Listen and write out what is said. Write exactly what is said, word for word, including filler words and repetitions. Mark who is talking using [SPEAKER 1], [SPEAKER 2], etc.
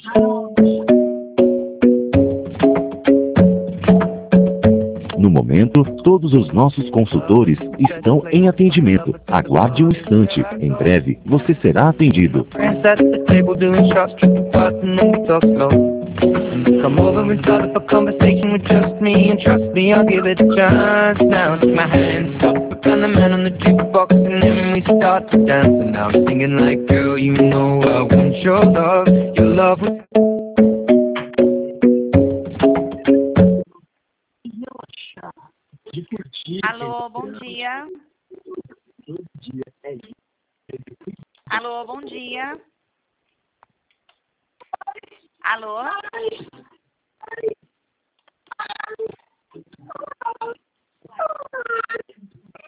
[SPEAKER 1] No momento, todos os nossos consultores estão em atendimento. Aguarde um instante. Em breve, você será atendido. Come over and start up a conversation with just me, and trust me, I'll give it a chance. Now take my hand, stop, and the man on the jukebox, and then we start to dance. And now I'm singing like, girl, you know I want your love, your love was...
[SPEAKER 2] Alô, bom dia. Alô, bom dia. Alô?